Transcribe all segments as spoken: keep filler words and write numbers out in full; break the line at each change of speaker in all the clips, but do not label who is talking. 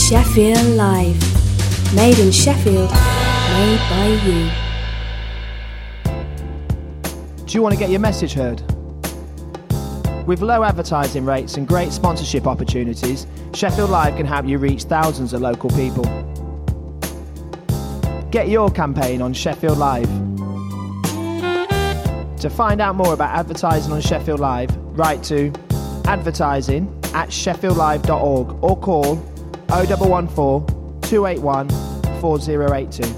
Sheffield Live. Made in Sheffield, made by you.
Do you want to get your message heard? With low advertising rates and great sponsorship opportunities, Sheffield Live can help you reach thousands of local people. Get your campaign on Sheffield Live. To find out more about advertising on Sheffield Live, write to advertising at sheffield live dot org or call oh one one four, two eight one, four oh eight two.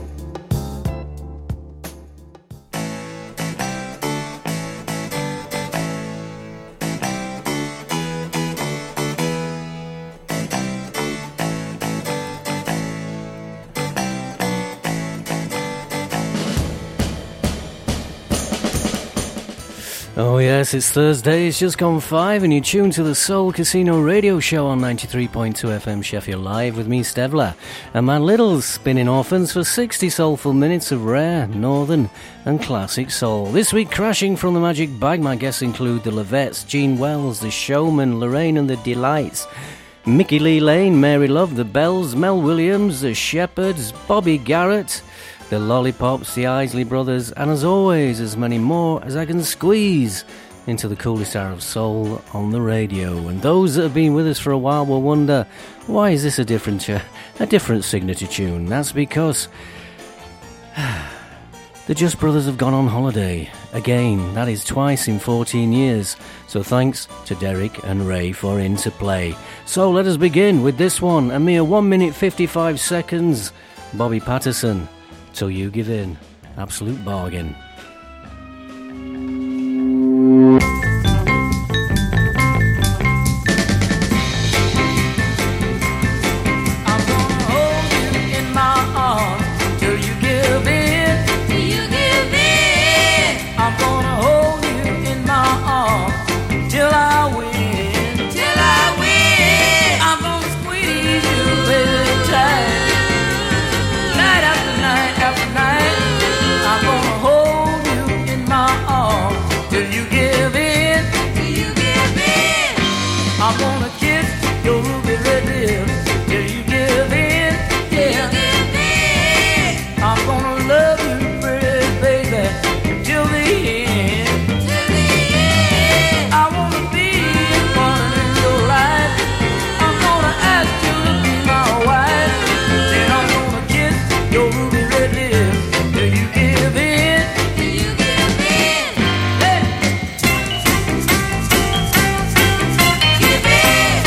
Oh yes, it's Thursday, it's just gone five and you're tuned to the Soul Casino radio show on ninety-three point two F M Sheffield Live with me, Stevler, and my little spinning orphans for sixty soulful minutes of rare, northern and classic soul. This week, crashing from the magic bag, my guests include the Lovettes, Gene Wells, the Showman, Lorraine and the Delights, Mickey Lee Lane, Mary Love, the Bells, Mel Williams, the Shepherds, Bobby Garrett, the Lollipops, the Isley Brothers, and as always, as many more as I can squeeze into the coolest hour of soul on the radio. And those that have been with us for a while will wonder, why is this a different, uh, a different signature tune? That's because the Just Brothers have gone on holiday. Again, that is twice in fourteen years. So thanks to Derek and Ray for Interplay. So let us begin with this one, a mere one minute fifty-five seconds. Bobby Patterson, Till You Give In. Absolute bargain.
I'm gonna hold you in my arms till you give in. Till you give in. I'm gonna hold you in my arms till I win. Till I win. I'm gonna squeeze you really tight. Night after night after night, I'm gonna hold you in my arms till you give in. Till you give in. I'm gonna kiss your ruby red lips till you give in. Yeah. Till you give in. I'm gonna love you, pretty baby, till the end. Till the end. I wanna be one in your life. I'm gonna ask you to be my wife. Then I'm gonna kiss your ruby red lips till you give in. Till you give in. Hey. Give in.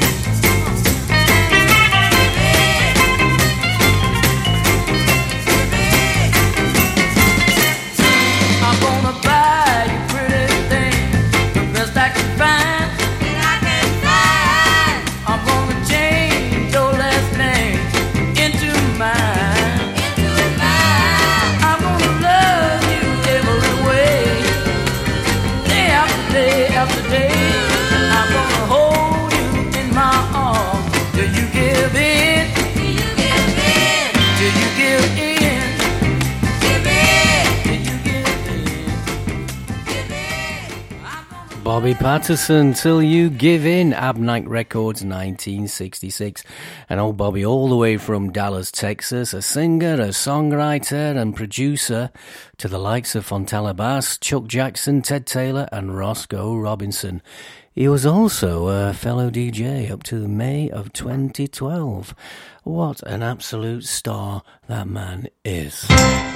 I'm gonna buy you pretty things, the best I can find. That I can find. I'm gonna change your last name into mine. Into mine. I'm gonna love you every way, day after day after day. I'm gonna hold you in my arms till you give in. Till you give in. Till you give in. Give in. Till you give in. Give in. I'm gonna
Bobby Patterson, Till You Give In, Abnike Records, nineteen sixty-six. And old Bobby, all the way from Dallas, Texas, a singer, a songwriter and producer to the likes of Fontella Bass, Chuck Jackson, Ted Taylor and Roscoe Robinson. He was also a fellow D J up to May of twenty twelve. What an absolute star that man is.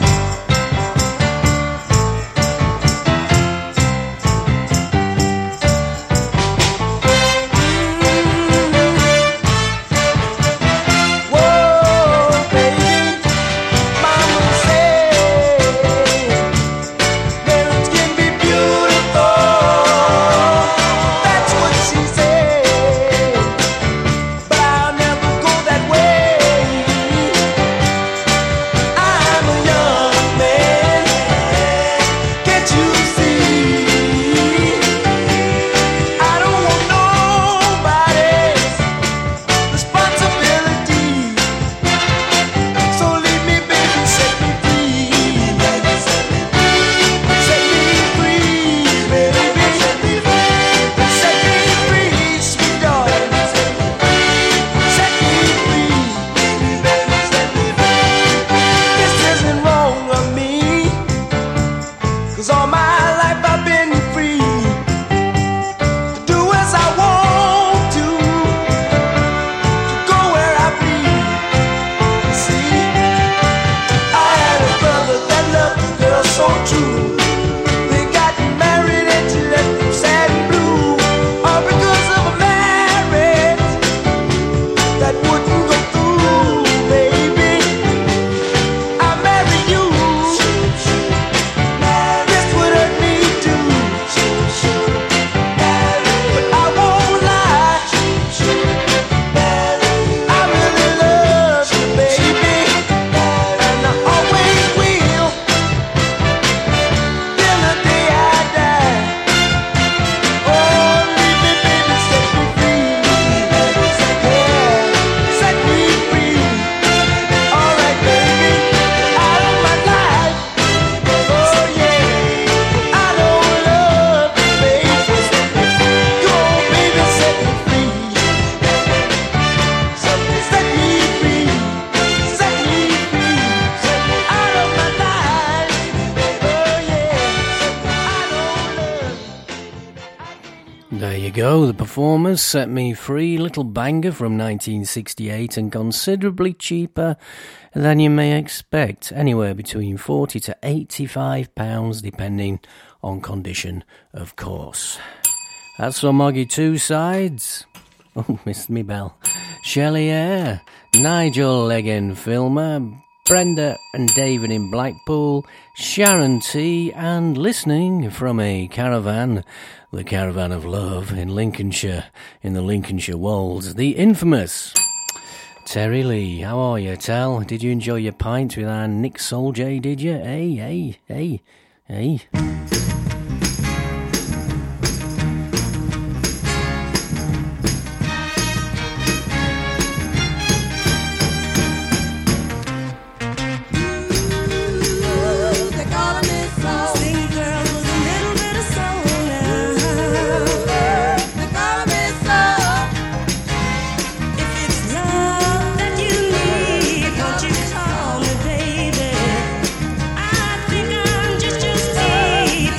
Whoa, baby, mama said marriage can be beautiful. That's what she said, but I'll never go that way. I'm a young man.
you go, The Performers, Set Me Free, little banger from nineteen sixty-eight and considerably cheaper than you may expect, anywhere between forty to eighty-five pounds depending on condition, of course. That's on Moggy Two Sides. Oh, missed me bell. Shelley Eyre, Nigel Leggen Filmer, Brenda and David in Blackpool, Sharon T, and listening from a caravan, the Caravan of Love in Lincolnshire, in the Lincolnshire Wolds, the infamous Terry Lee. How are you, Tel? Did you enjoy your pint with our Nick Soljay, did you? Hey, hey, hey, hey.
Baby, I think I'm just your speed.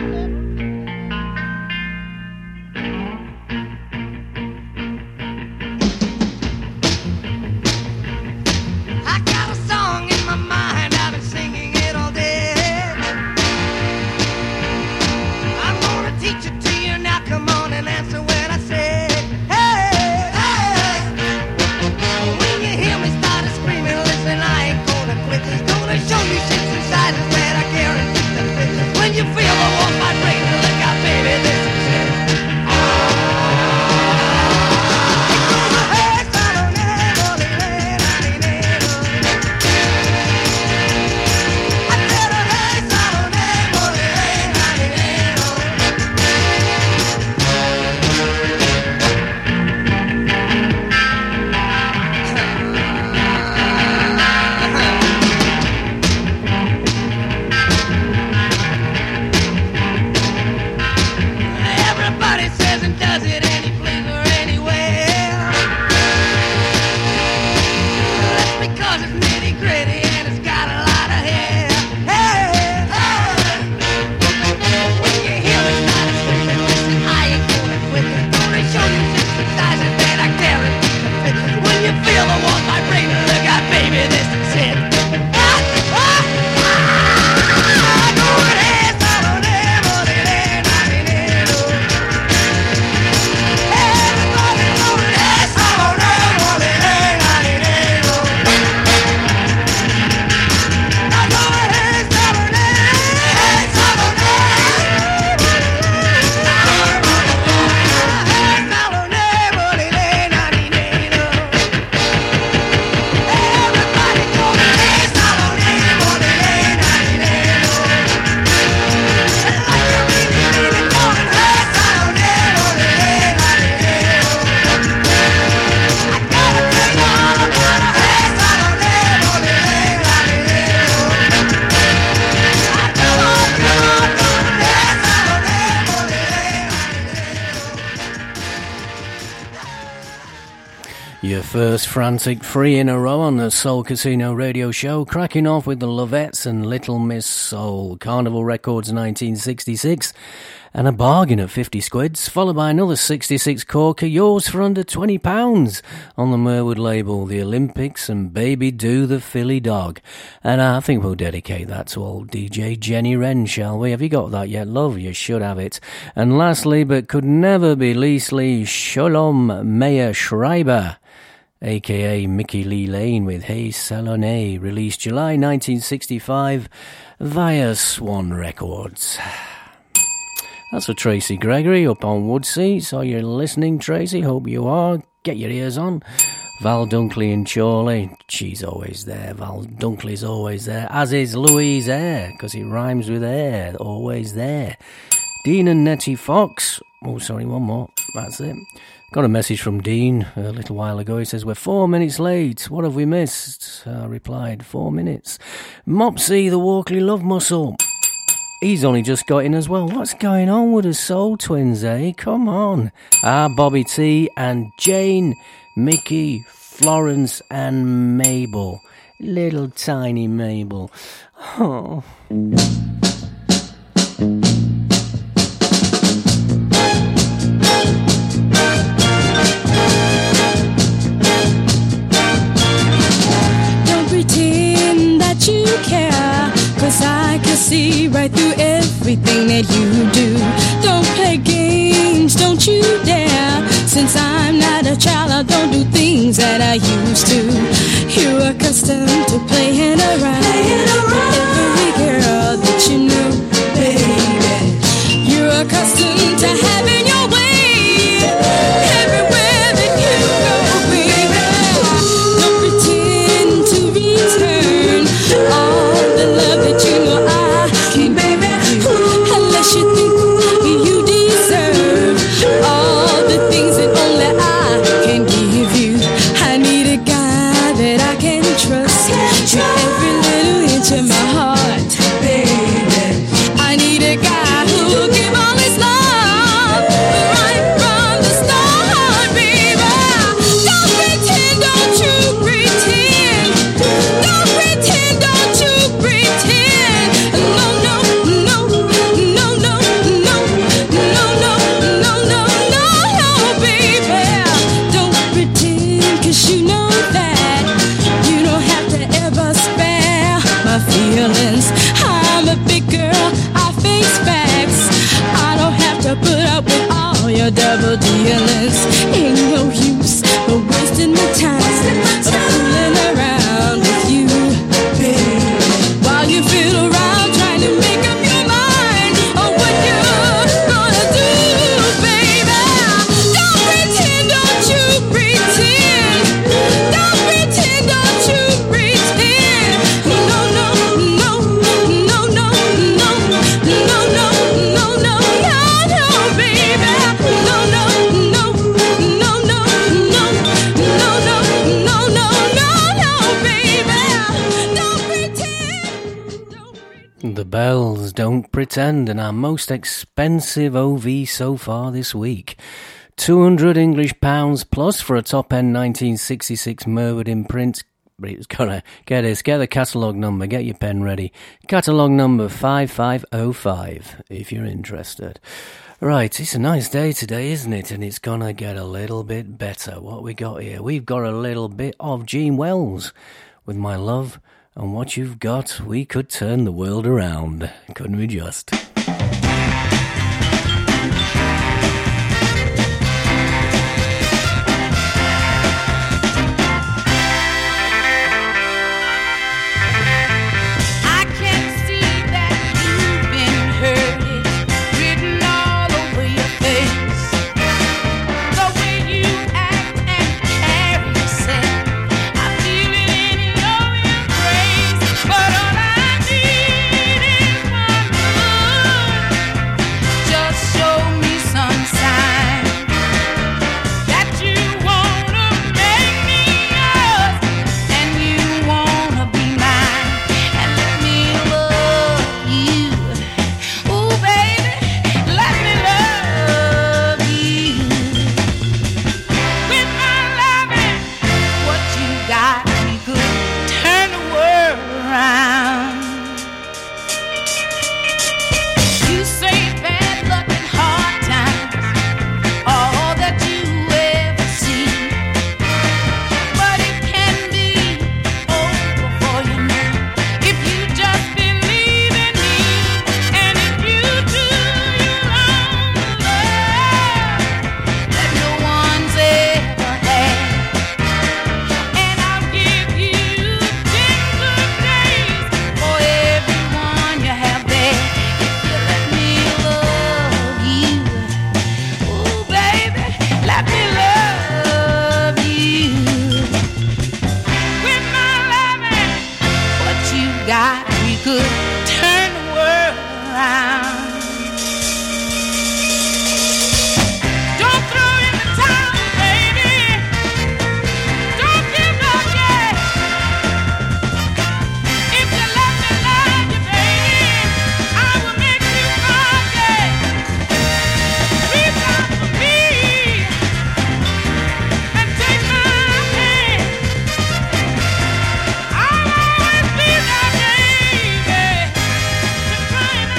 Your first frantic three in a row on the Soul Casino radio show, cracking off with the Lovettes and Little Miss Soul, Carnival Records nineteen sixty-six, and a bargain at fifty squids, followed by another sixty-six corker, yours for under twenty pounds on the Merwood label, the Olympics and Baby Do the Philly Dog. And I think we'll dedicate that to old D J Jenny Wren, shall we? Have you got that yet, love? You should have it. And lastly, but could never be leastly, Shalom Meyer Schreiber, a k a. Mickey Lee Lane with Hey Salome, released July nineteen sixty-five via Swan Records. That's for Tracy Gregory up on Woodsea. So you're listening, Tracy? Hope you are. Get your ears on. Val Dunkley and Chorley. She's always there. Val Dunkley's always there. As is Louise Eyre, because it rhymes with air. Always there. Dean and Nettie Fox. Oh, sorry, one more. That's it. Got a message from Dean a little while ago. He says, we're four minutes late. What have we missed? I replied, four minutes. Mopsy, the Walkley Love Muscle. He's only just got in as well. What's going on with the Soul Twins, eh? Come on. Ah, Bobby T and Jane, Mickey, Florence and Mabel. Little tiny Mabel. Oh.
You care, 'cause I can see right through everything that you do. Don't play games, don't you dare. Since I'm not a child, I don't do things that I used to. You're accustomed to playing around, playing around. Every girl that you know, baby. You're accustomed to having your way everywhere that you go, baby. Don't pretend to return all the love that you know I can give you, unless you think you deserve all the things that only I can give you. I need a guy that I can trust with every little inch of my heart, baby. I need a guy who will give all his love double dealings. Ain't no use for wasting my time, fooling around with you, baby. While you feel around trying to make up your mind on what you're gonna do, baby. Don't pretend, don't you pretend. Don't pretend, don't you pretend. No, no, no, no, no, no, no, no, no, no, no, no, baby. No, no, no, no, no, no, no, no, no, no, no, baby. Don't pretend. Don't pretend.
The Bells, Don't Pretend, and our most expensive O V so far this week. two hundred English pounds plus for a top-end nineteen sixty-six Merwood imprint. But it's gotta get this, get the catalogue number, get your pen ready. Catalogue number five five oh five, if you're interested. Right, it's a nice day today, isn't it? And it's gonna get a little bit better. What we got here? We've got a little bit of Gene Wells with My Love, and What You've Got. We could turn the world around, couldn't we just?
I can see that you've been hurted, written all over your face. The way you act and carry yourself, I feel it in your embrace. But all I need is one look. Just show me some sign that you wanna make me yours, and you wanna be mine, and let me love you. Ooh, baby, let me love you. With my loving, what you got, we could turn the world around. You say bad luck and hard times, all that you ever see. But it can be over for you now if you just believe in me. And if you do, you'll own the love that no one's ever had. And I'll give you ten good days for everyone you have there, if you let me love you. Ooh, baby, let me love you. With my loving, what you got, we could turn the world around. Don't throw in the towel, baby. Don't give up yet. If you let me love you, baby, I will make you forget. Reach out for me and take my hand. I'll always be there, baby, to try and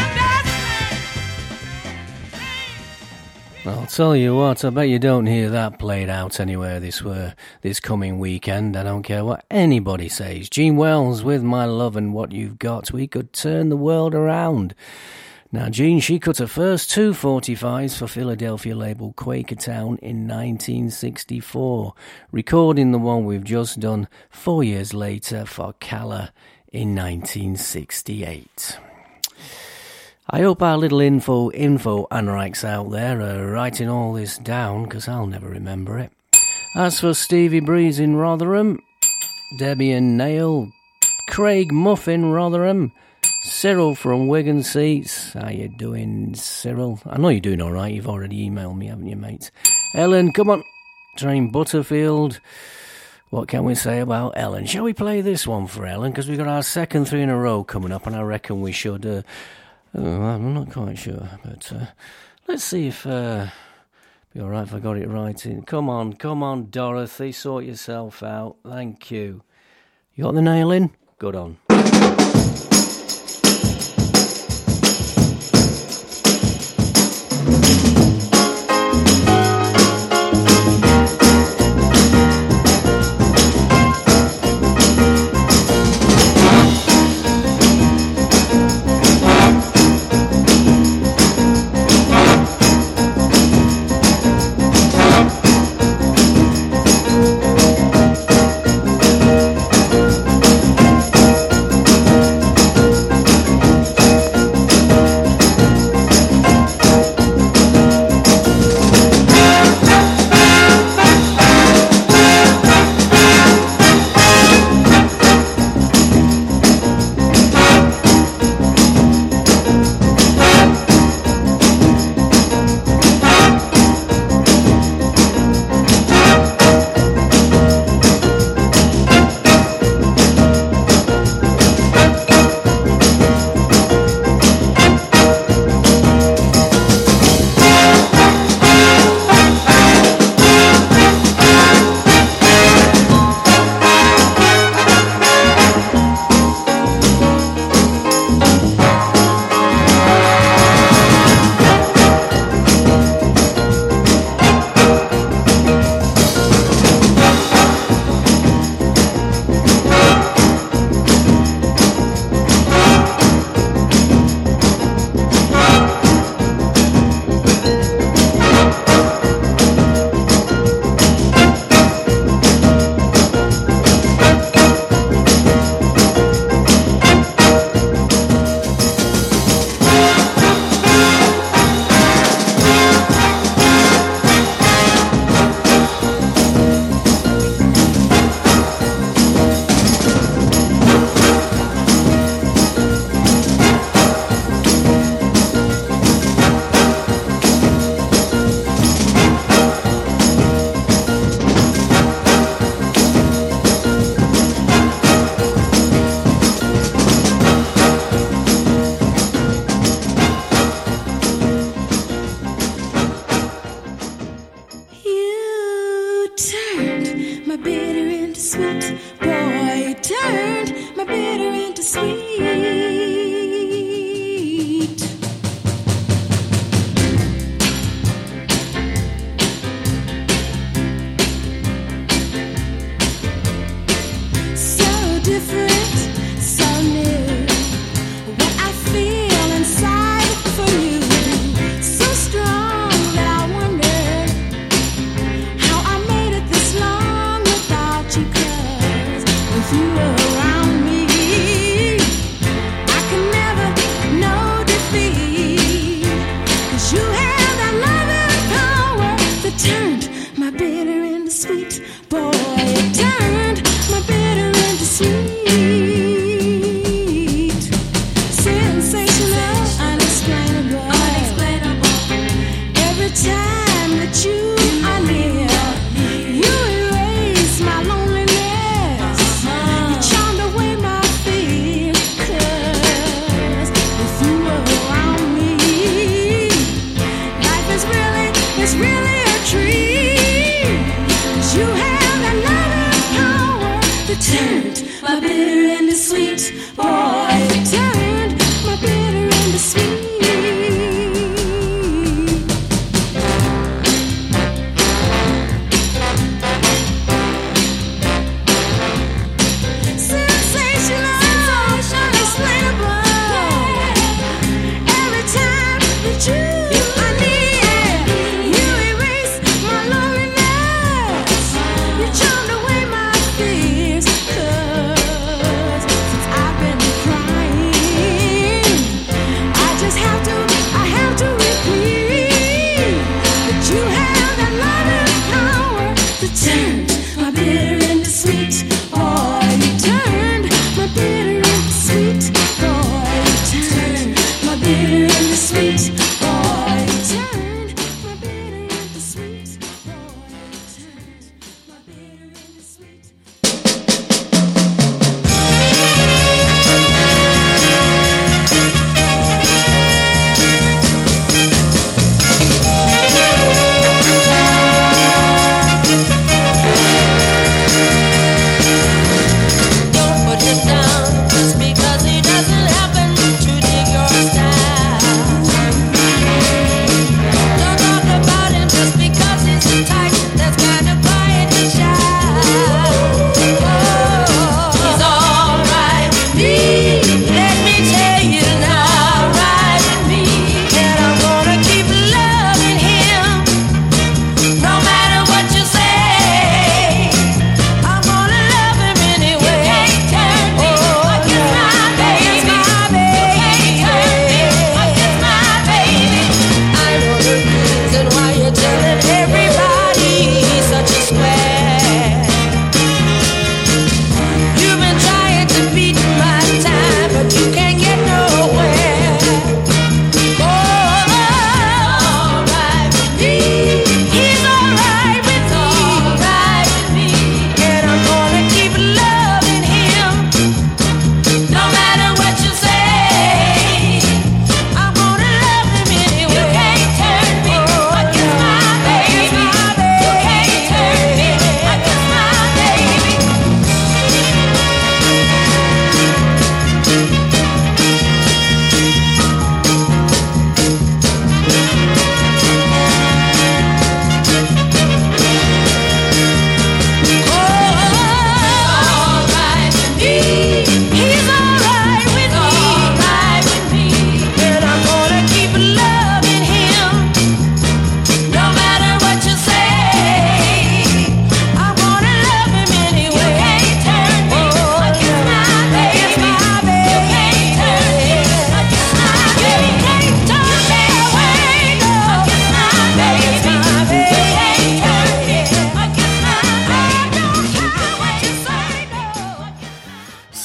understand.
I'll tell you what, I bet you don't hear that played out anywhere this uh, this coming weekend. I don't care what anybody says. Gene Wells with My Love and What You've Got. We could turn the world around. Now, Jean, she cut her first two forty-fives for Philadelphia label Quakertown in nineteen sixty-four, recording the one we've just done four years later for Calla in nineteen sixty-eight. I hope our little info info anorakes out there are writing all this down, because I'll never remember it. As for Stevie Breeze in Rotherham, Debbie and Nail, Craig Muffin Rotherham, Cyril from Wigan Seats. How you doing, Cyril? I know you're doing all right. You've already emailed me, haven't you, mate? Ellen, come on. Train Butterfield. What can we say about Ellen? Shall we play this one for Ellen? Because we've got our second three in a row coming up, and I reckon we should... Uh, oh, I'm not quite sure, but uh, let's see if... Uh, be all right if I got it right. In. Come on, come on, Dorothy. Sort yourself out. Thank you. You got the nail in? Good on.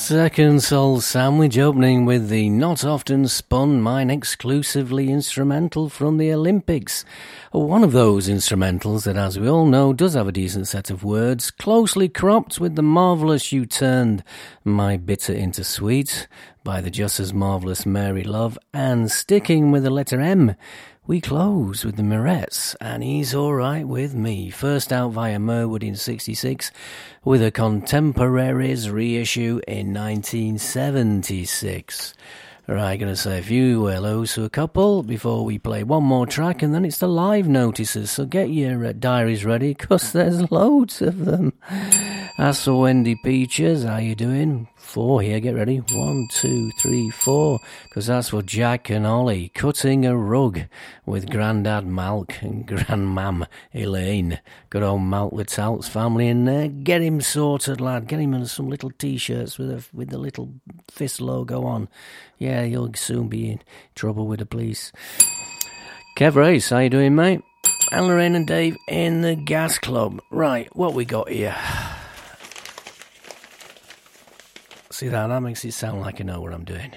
Second Soul Sandwich opening with the Not Often Spun, mine exclusively instrumental from the Olympics. One of those instrumentals that, as we all know, does have a decent set of words, closely cropped with the marvellous You Turned My Bitter Into Sweet by the just as marvellous Mary Love, and sticking with the letter M, we close with the Mirettes, and He's Alright With Me, first out via Merwood in sixty-six, with a Contemporaries reissue in nineteen seventy-six. Right, going to say a few hellos to a couple before we play one more track, and then it's the live notices, so get your uh, diaries ready, because there's loads of them. As for Wendy Peaches, how you doing? Four here, get ready. One, two, three, four, because that's for Jack and Ollie, cutting a rug with Grandad Malk and Grandmam Elaine. Good old Malk Littouts family in there. Get him sorted, lad. Get him in some little T-shirts with a, with the little fist logo on. Yeah, you'll soon be in trouble with the police. Kev Race, how you doing, mate? And Lorraine and Dave in the Gas Club. Right, what we got here? See that? That makes it sound like I know what I'm doing.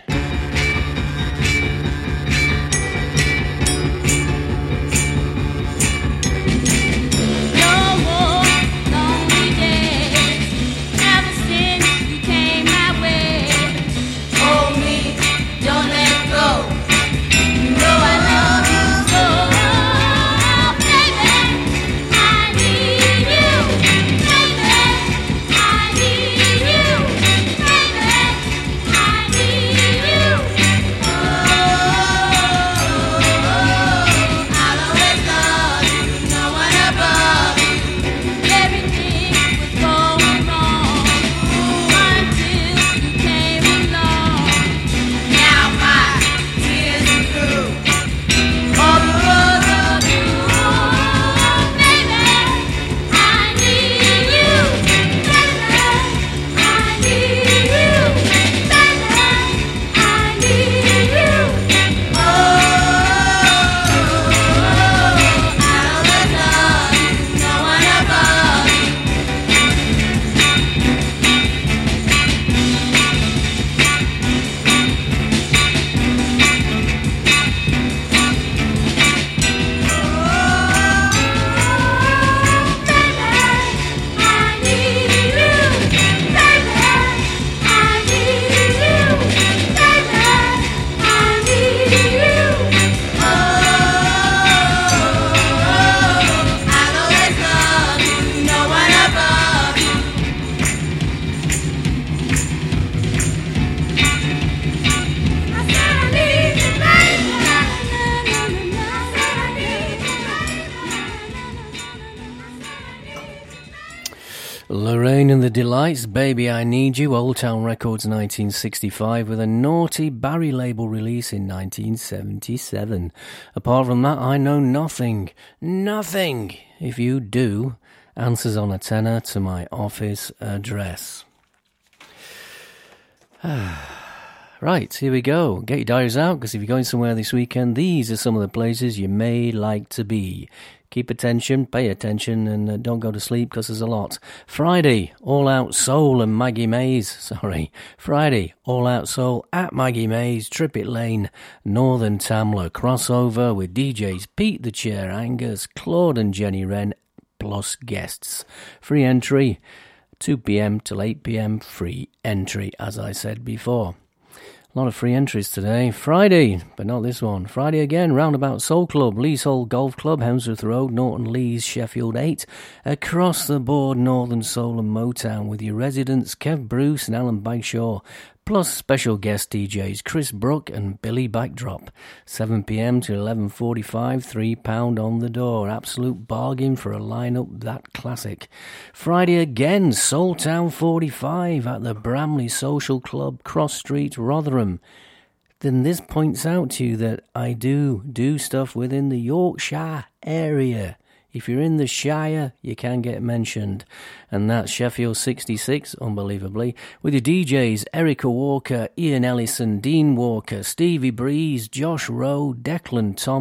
The Delights, Baby I Need You, Old Town Records nineteen sixty-five, with a Naughty Barry label release in nineteen seventy-seven. Apart from that, I know nothing. Nothing! If you do, answers on a tenner to my office address. Right, here we go. Get your diaries out, because if you're going somewhere this weekend, these are some of the places you may like to be. Keep attention, pay attention, and uh, don't go to sleep, because there's a lot. Friday, All Out Soul and Maggie Mays. Sorry. Friday, All Out Soul at Maggie Mays, Trippett Lane, Northern Tamler. Crossover with D Js Pete the Chair Angus, Claude and Jenny Wren, plus guests. Free entry, two p.m. till eight p.m. Free entry, as I said before. A lot of free entries today. Friday, but not this one. Friday again, Roundabout Soul Club, Leasehold Golf Club, Hemsworth Road, Norton Lees, Sheffield eight. Across the board, Northern Soul and Motown with your residents Kev Bruce and Alan Bagshaw, plus special guest D Js Chris Brook and Billy Backdrop. seven p.m. to eleven forty-five, three pounds on the door. Absolute bargain for a lineup that classic. Friday again, Soultown forty-five at the Bramley Social Club, Cross Street, Rotherham. Then this points out to you that I do do stuff within the Yorkshire area. If you're in the Shire, you can get mentioned. And that's Sheffield sixty-six, unbelievably, with your D Js Erica Walker, Ian Ellison, Dean Walker, Stevie Breeze, Josh Rowe, Declan Thomas,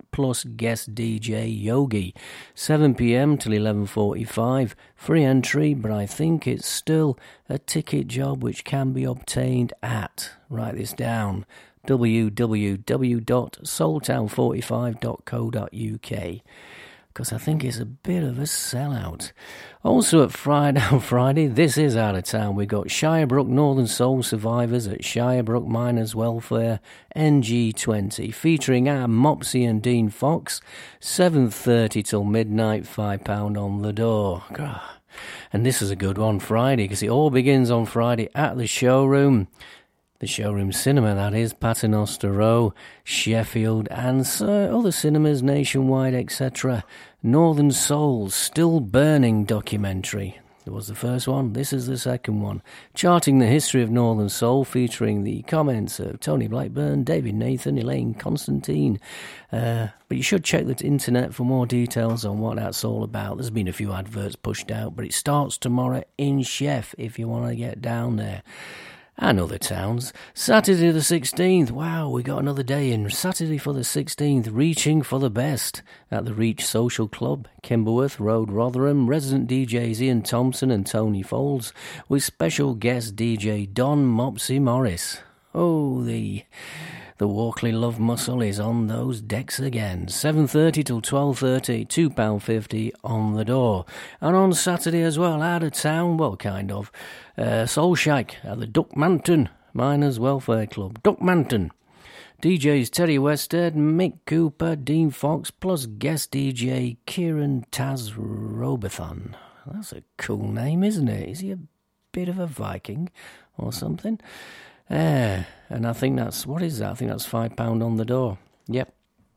plus guest D J Yogi. seven p.m. till eleven forty-five. Free entry, but I think it's still a ticket job which can be obtained at, write this down, w w w dot soul town forty-five dot co dot u k, because I think it's a bit of a sellout. Also at Friday, on Friday, this is out of town, we got Shirebrook Northern Soul Survivors at Shirebrook Miners Welfare N G twenty, featuring our Mopsy and Dean Fox, seven thirty till midnight, five pounds on the door. And this is a good one, Friday, because it all begins on Friday at the showroom. The showroom cinema, that is, Paternoster Row, Sheffield, and uh, other cinemas nationwide, et cetera. Northern Souls, Still Burning documentary. There was the first one, this is the second one. Charting the history of Northern Soul, featuring the comments of Tony Blackburn, David Nathan, Elaine Constantine. Uh, but you should check the internet for more details on what that's all about. There's been a few adverts pushed out, but it starts tomorrow in Sheff if you want to get down there. And other towns. Saturday the sixteenth, wow, we got another day in. Saturday for the sixteenth, Reaching for the Best at the Reach Social Club, Kimberworth Road, Rotherham. Resident D Js Ian Thompson and Tony Folds, with special guest D J Don Mopsy Morris. Oh, the... The Walkley Love Muscle is on those decks again. seven thirty till twelve thirty, two pounds fifty on the door. And on Saturday as well, out of town, well, kind of, uh, Soul Shack at the Duckmanton Miners Welfare Club. Duckmanton. D Js Terry Westhead, Mick Cooper, Dean Fox, plus guest D J Kieran Taz Robothon. That's a cool name, isn't it? Is he a bit of a Viking or something? Yeah, and I think that's, what is that? I think that's five pounds on the door. Yep.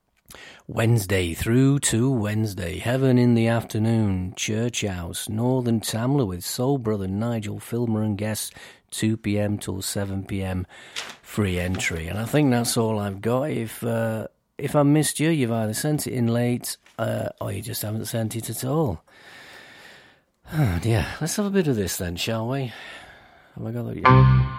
Wednesday through to Wednesday, Heaven in the Afternoon, Church House, Northern Tamla with Soul Brother Nigel Filmer and guests, two p.m. till seven p.m. free entry. And I think that's all I've got. If uh, if I missed you, you've either sent it in late uh, or you just haven't sent it at all. Oh dear, let's have a bit of this then, shall we? Have I got that? Yeah.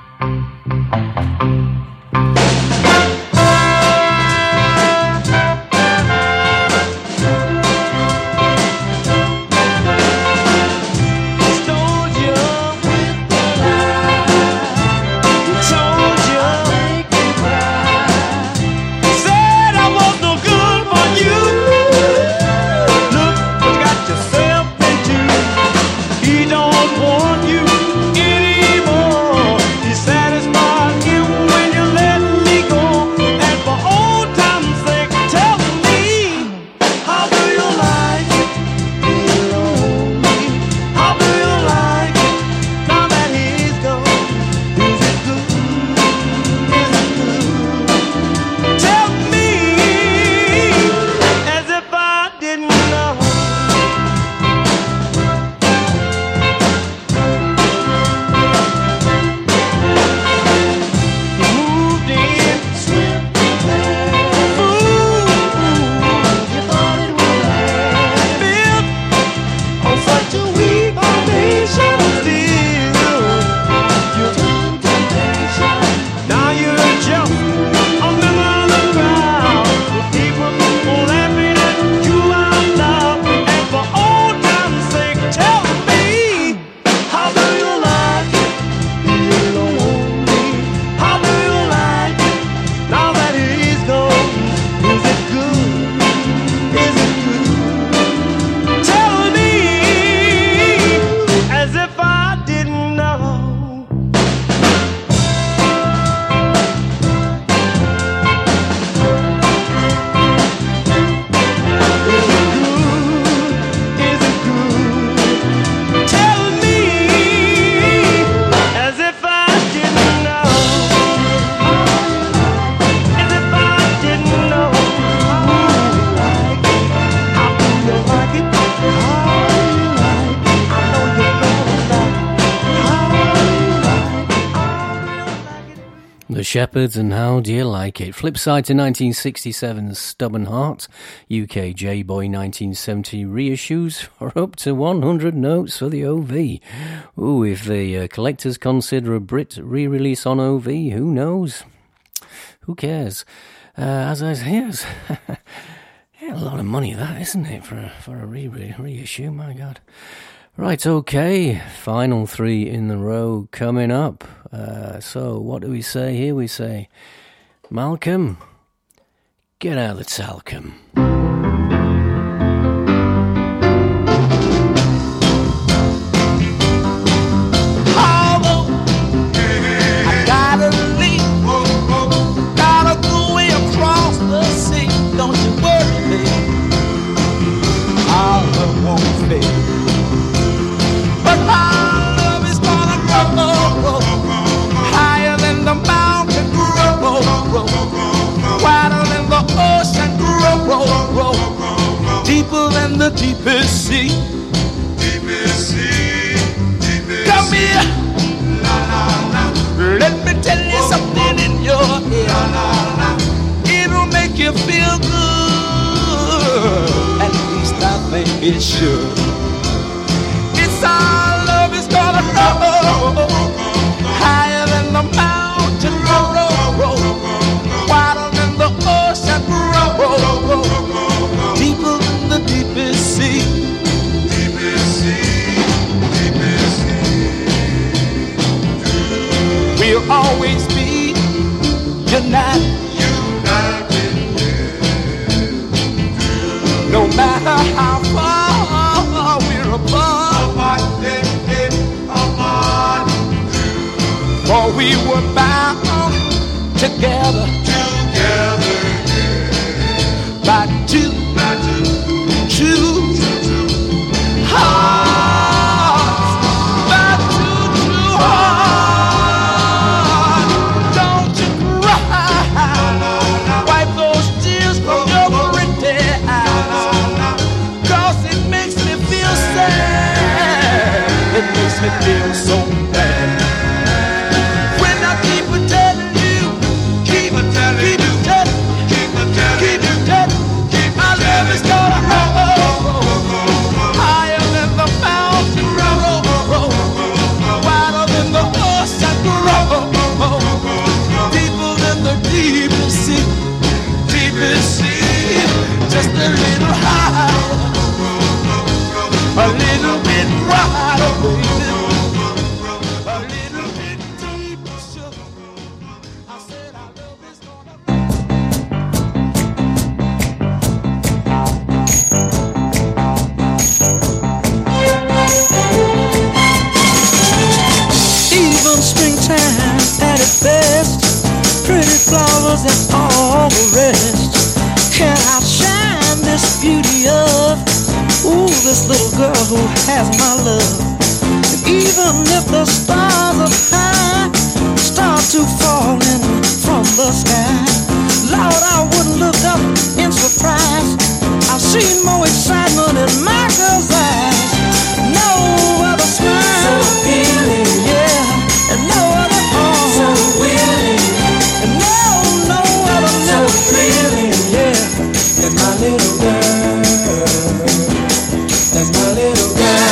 Shepherds and How Do You Like It? Flip side to nineteen sixty-seven's Stubborn Heart, U K J-Boy nineteen seventy reissues for up to one hundred notes for the O V. Ooh, if the uh, collectors consider a Brit re-release on O V, who knows? Who cares? Uh, as I yes, Yeah, a lot of money, that, isn't it, for a, for a re- re- reissue? My God. Right, okay. Final three in the row coming up. Uh, so, what do we say here? We say, Malcolm, get out of the talcum.
Deeper than the deepest sea. Deepest sea. Deepest Come here. La, la, la. Let me tell you whoa, something whoa. In your ear. La, la, la. It'll make you feel good. At least I think it should. It's our love is gonna grow higher than the mountain. Roll, roll, roll. Wider than the ocean. Roll, roll, roll. Deeper than the deepest sea. Deepest sea, deepest sea. We'll always be united. United, yeah. No matter how far we're apart. Apart, yeah, yeah, apart. For we were bound together. Together, yeah. By two. True hearts, my two true hearts. Don't you cry, wipe those tears from your pretty eyes. 'Cause it makes me feel sad. It makes me feel so bad. When I keep a telling you, keep a telling you, keep a telling, keep a telling, keep a telling, keep my love is gonna hurt. Just a little higher, a little bit wider, baby, a little bit deeper, sugar. I said our love is
Even springtime at its best, pretty flowers and all the rest can outshine this beauty of, ooh, this little girl who has my love. And even if the stars up high start to falling from the sky, Lord, I wouldn't look up in surprise. I've seen more excitement in my girl's eyes. No other smile, so appealing, yeah, and no other arm, so willing, and no, no other so thrilling, yeah. That's my little girl. That's my little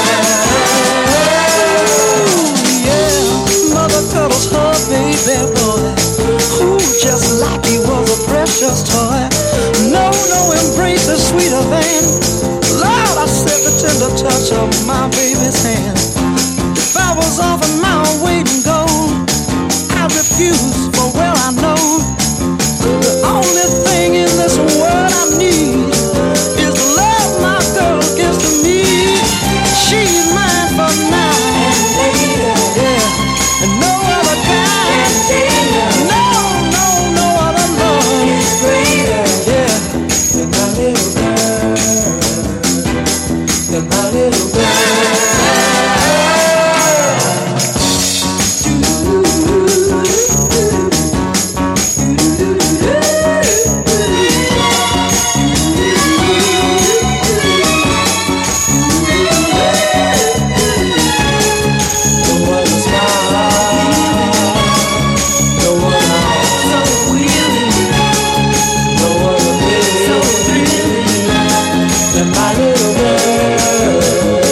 girl. Yeah, mother cuddles her baby boy, who just like he was a precious toy. No, no embrace is sweeter than, Lord, I said the tender touch of my baby's hand. If I was offered my weight in gold, I'd refuse, for well I know the only thing in this world I need is the love my girl gives to me. She's mine for now and later, yeah, and no other kind. No, no, no other love is greater, yeah, than my little girl, than my little girl. My little girl.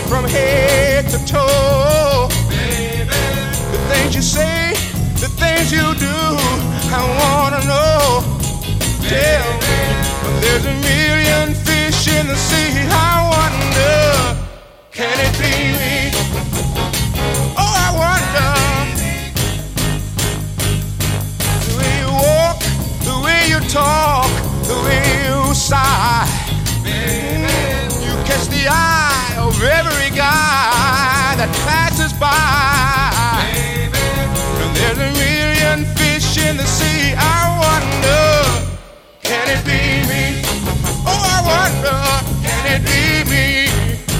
from head to toe. Baby, the things you say, the things you do, I wanna know. Tell me, there's a million fish in the sea. I wonder, can it be me? Oh, I wonder. The way you walk, the way you talk, the way you sigh. Mm, you catch the eye of every guy that passes by. And there's a million fish in the sea. I wonder, can it be me? Oh, I wonder, can it be me?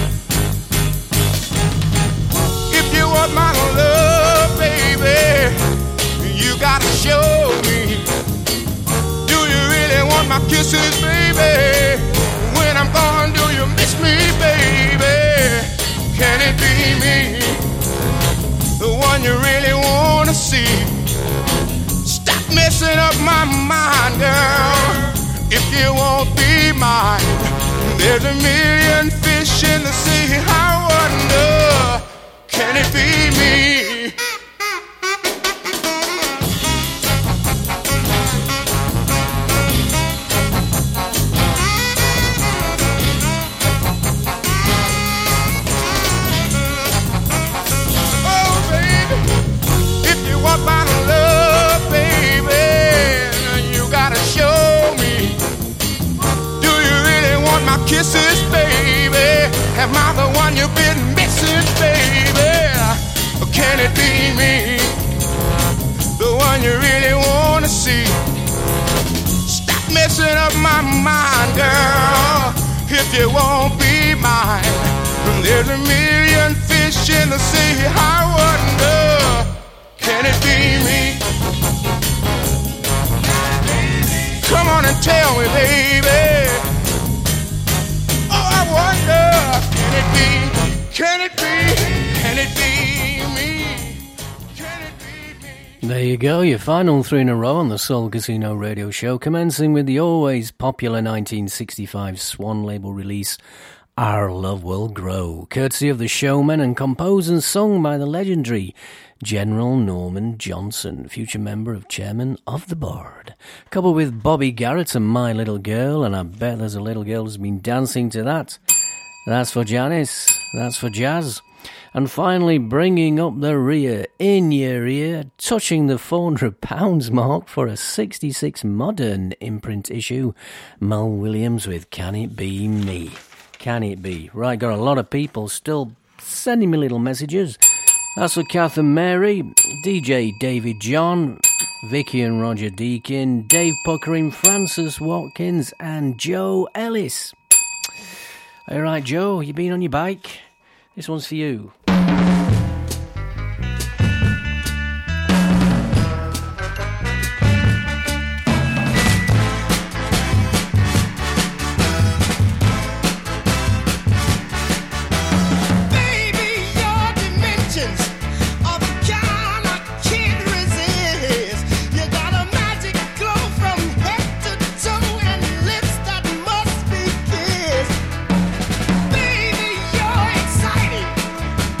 If you want my love, baby, you gotta show me. Do you really want my kisses, baby? When I'm gone, do you miss me, baby? Can it be me? The one you really wanna see. Stop messing up my mind, girl. If you won't be mine, there's a million fish in the sea. I wonder, can it be me? Oh, baby, if you want my love, baby, you gotta show me. Do you really want my kisses, baby? Am I the one you've been missing, baby? Or can it be me? The one you really wanna see. Stop messing up my mind, girl. If you won't be mine, there's a million fish in the sea. I wonder, can it be me? Come on and tell me, baby. Oh, I wonder, can it be? Can it be? Can it be me? Can it be me?
There you go, your final three in a row on the Soul Casino Radio Show, commencing with the always popular nineteen sixty-five Swan label release, Our Love Will Grow, courtesy of the showman and composed and sung by the legendary General Norman Johnson, future member of Chairman of the Board. Coupled with Bobby Garrett and My Little Girl, and I bet there's a little girl who's been dancing to that. That's for Janice, that's for Jazz. And finally, bringing up the rear, in your ear, touching the four hundred pounds mark for a sixty-six modern imprint issue, Mel Williams with Can It Be Me? Can it be? Right, got a lot of people still sending me little messages. That's for Kath and Mary, D J David John, Vicky and Roger Deakin, Dave Puckering, Francis Watkins, and Joe Ellis. All right, Joe, you been on your bike? This one's for you.
Baby, you're exciting.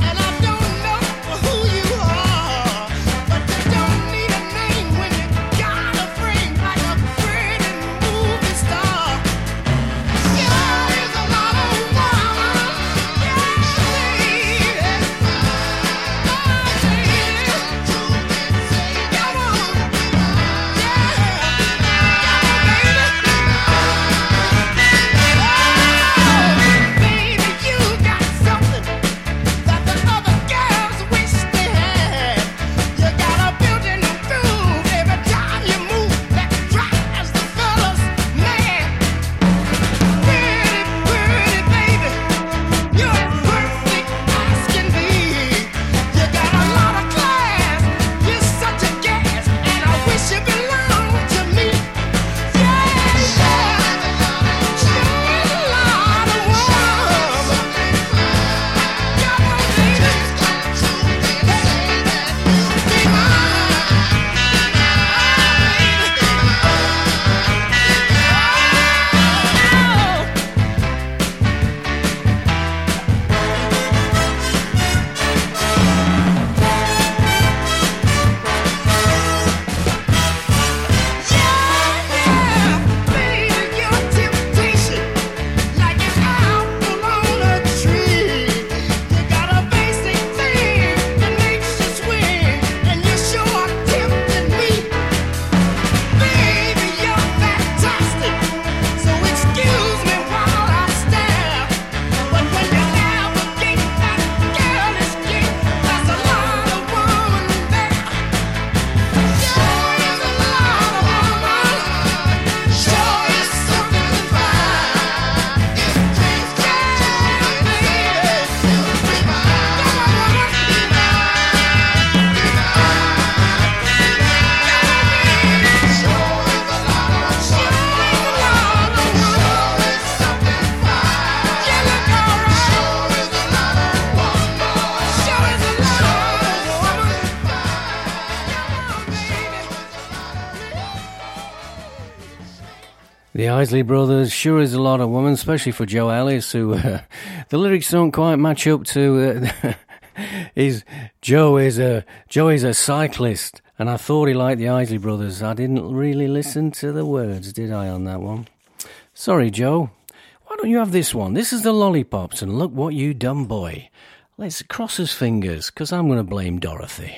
the Isley Brothers sure is a lot of women, especially for Joe Ellis, who uh, the lyrics don't quite match up to. Uh, is Joe is a Joe is a cyclist, and I thought he liked the Isley Brothers. I didn't really listen to the words, did I, on that one? Sorry, Joe. Why don't you have this one? This is the Lollipops, and look what you done, boy. Let's cross his fingers, because I'm going to blame Dorothy.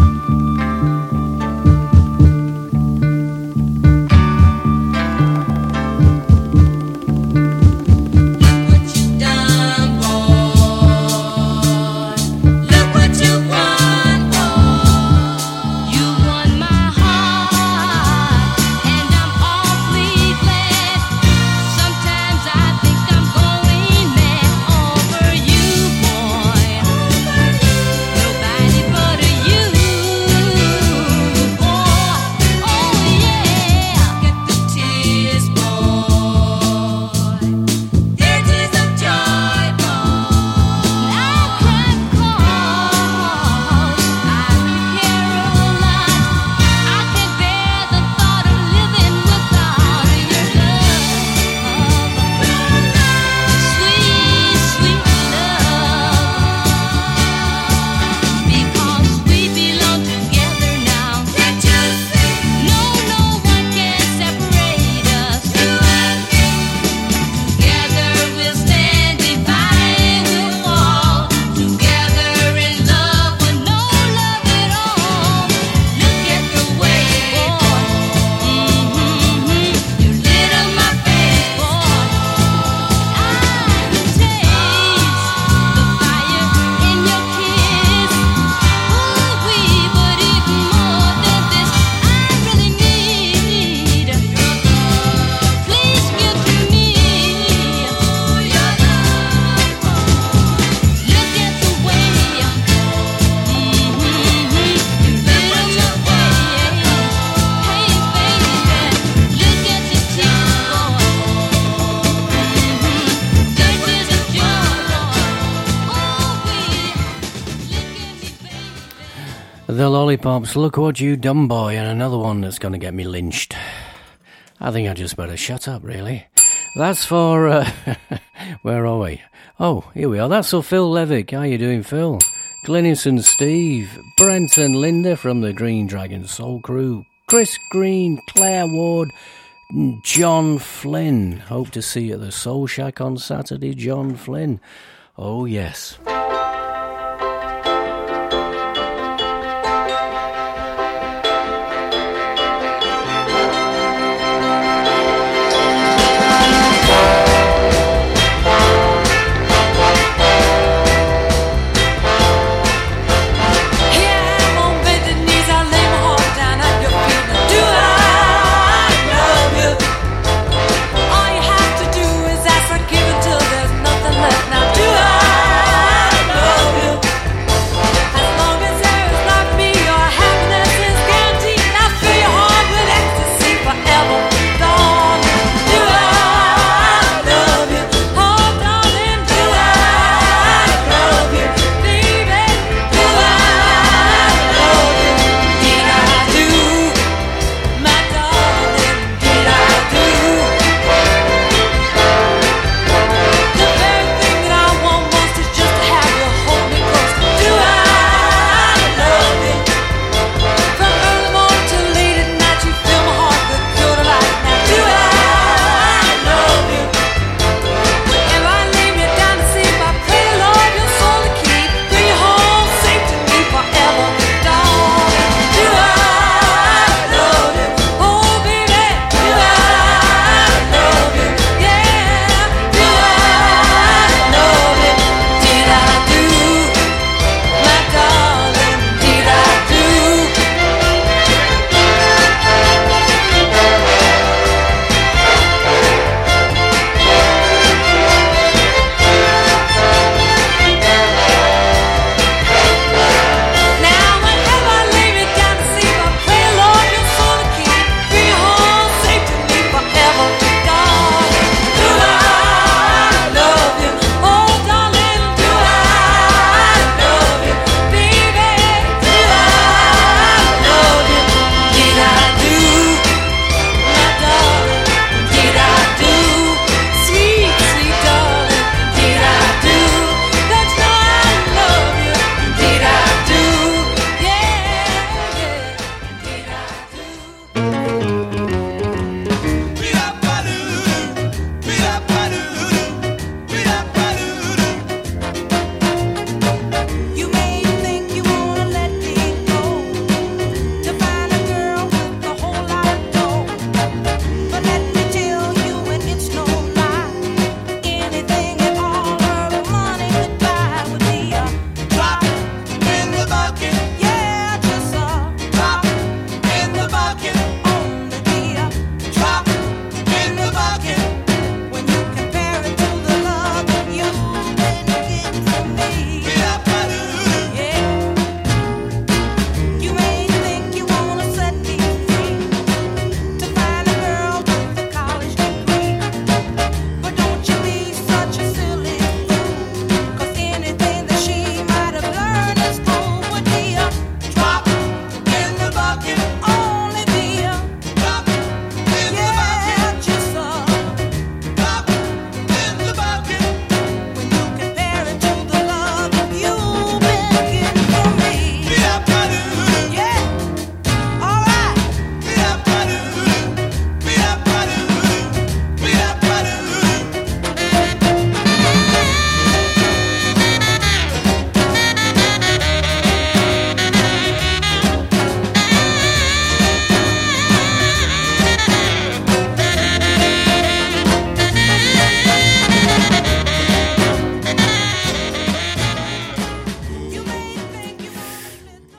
The Lollipops, look what you done, boy, and another one that's going to get me lynched. I think I just better shut up, really. That's for, uh, where are we? Oh, here we are. That's for Phil Levick. How you doing, Phil? Glynis and Steve, Brent and Linda from the Green Dragon Soul Crew, Chris Green, Claire Ward, John Flynn. Hope to see you at the Soul Shack on Saturday, John Flynn. Oh, yes.
All you have to do is ask forgiven till there's nothing left. Now do I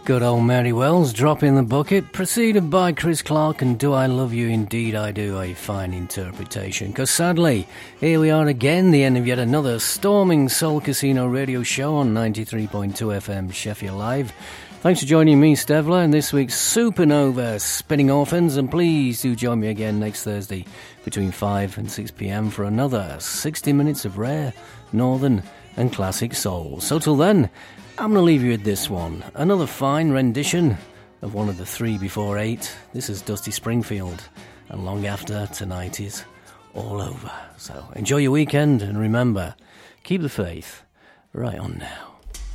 Good old Mary Wells, Drop in the Bucket, preceded by Chris Clark and Do I Love You, Indeed I Do, a fine interpretation. Because sadly, here we are again, the end of yet another storming Soul Casino radio show on ninety-three point two F M Sheffield Live. Thanks for joining me, Stevler, in this week's Supernova Spinning Orphans, and please do join me again next Thursday between five and six p.m. for another sixty minutes of rare, northern and classic soul. So till then, I'm going to leave you with this one. Another fine rendition of one of the three before eight. This is Dusty Springfield, and Long After Tonight Is All Over. So enjoy your weekend, and remember, keep the faith. Right on now.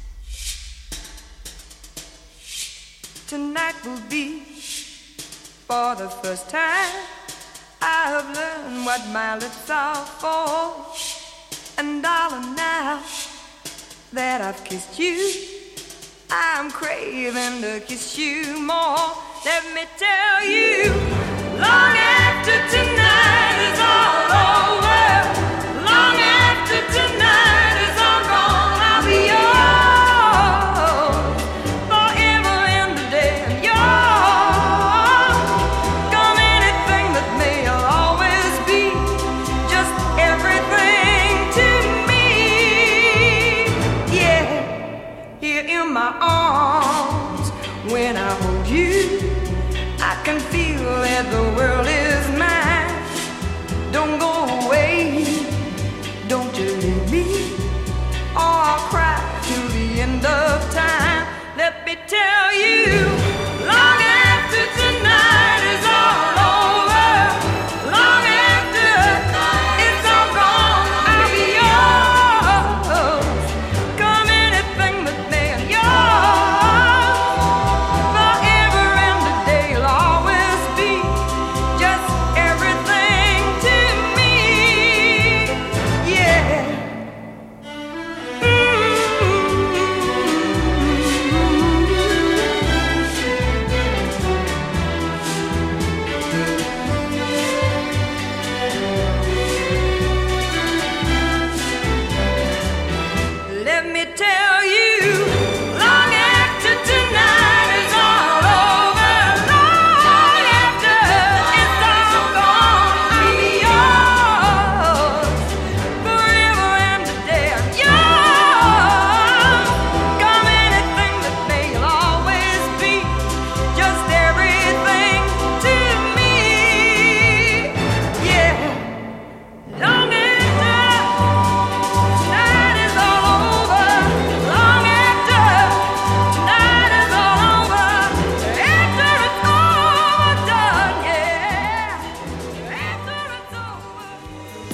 Tonight will be, for the first time, I have learned what my lips are for. And darling, now that I've kissed you, I'm craving to kiss you more. Let me tell you, long after tonight is all over, long after tonight is all gone, I'll be yours forever and a day. And yours, come anything that may, I'll always be just everything to me. Here in my arms, when I hold you, I can feel that the world is mine. Don't go away, don't you leave me, or I'll cry till the end of time. Let me tell you,